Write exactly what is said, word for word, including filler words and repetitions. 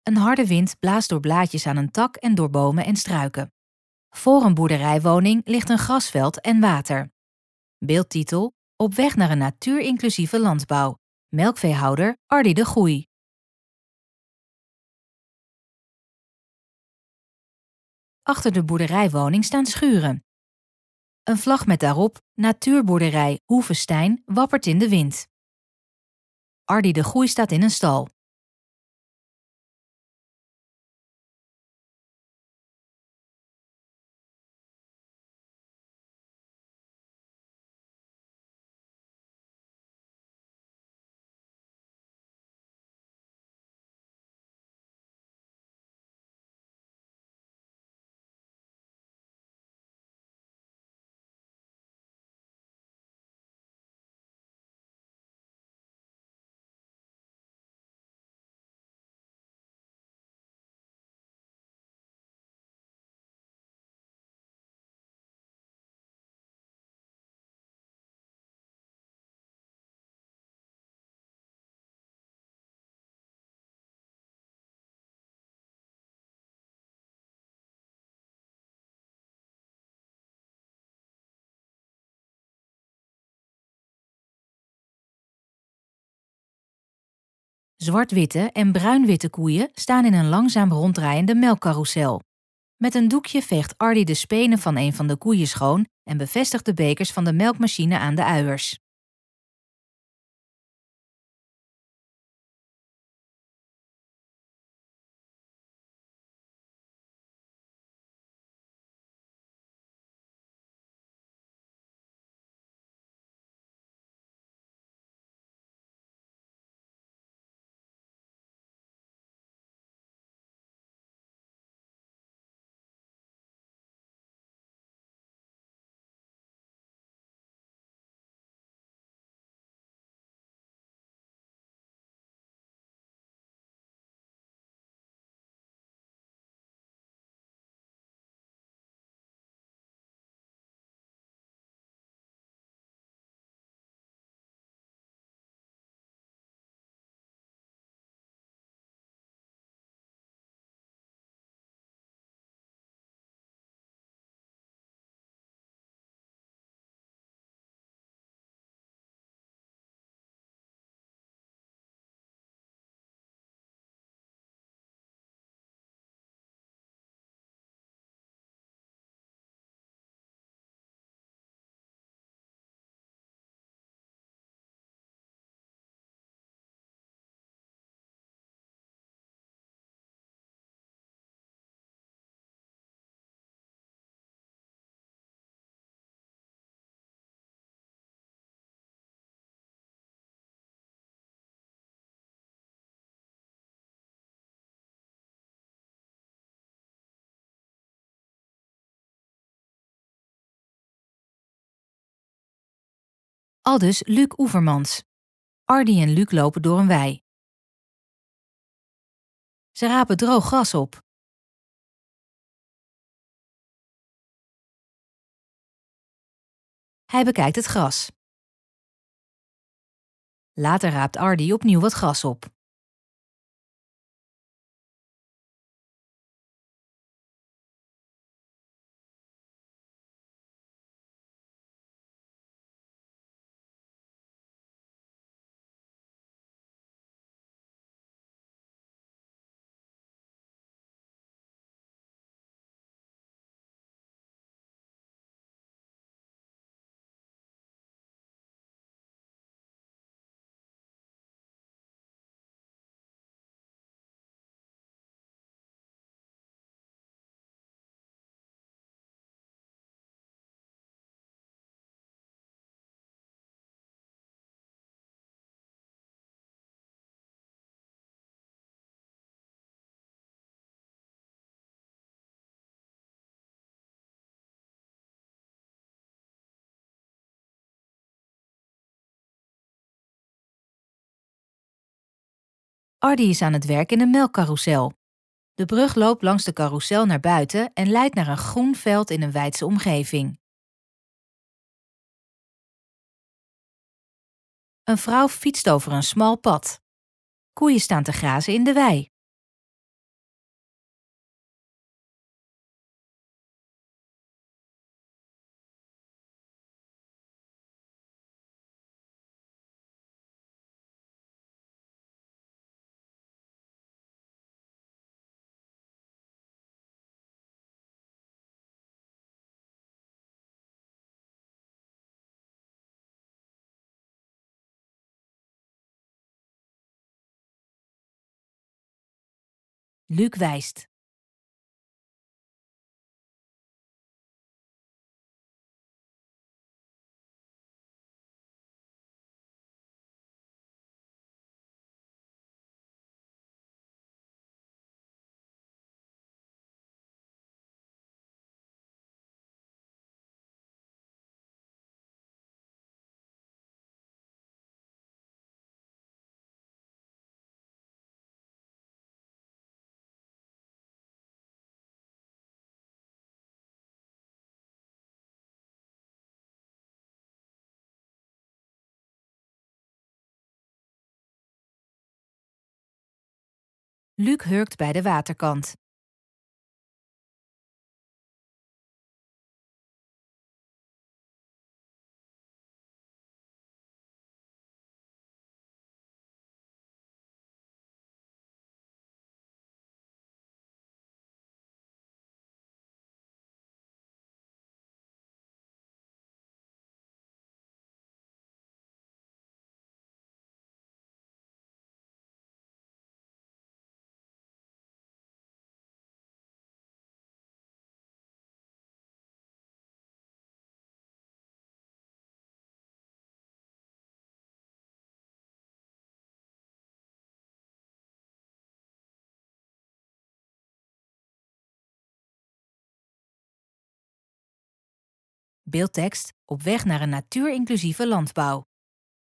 Een harde wind blaast door blaadjes aan een tak en door bomen en struiken. Voor een boerderijwoning ligt een grasveld en water. Beeldtitel: Op weg naar een natuurinclusieve landbouw. Melkveehouder Ardy de Goeij. Achter de boerderijwoning staan schuren. Een vlag met daarop Natuurboerderij Hoevestein wappert in de wind. Ardy de Goeij staat in een stal. Zwart-witte en bruin-witte koeien staan in een langzaam ronddraaiende melkcarousel. Met een doekje veegt Ardy de spenen van een van de koeien schoon en bevestigt de bekers van de melkmachine aan de uiers. Aldus Luc Oevermans. Ardy en Luc lopen door een wei. Ze rapen droog gras op. Hij bekijkt het gras. Later raapt Ardy opnieuw wat gras op. Ardy is aan het werk in een melkcarousel. De brug loopt langs de carousel naar buiten en leidt naar een groen veld in een weidse omgeving. Een vrouw fietst over een smal pad. Koeien staan te grazen in de wei. Luc wijst. Luc hurkt bij de waterkant. Beeldtekst: op weg naar een natuurinclusieve landbouw.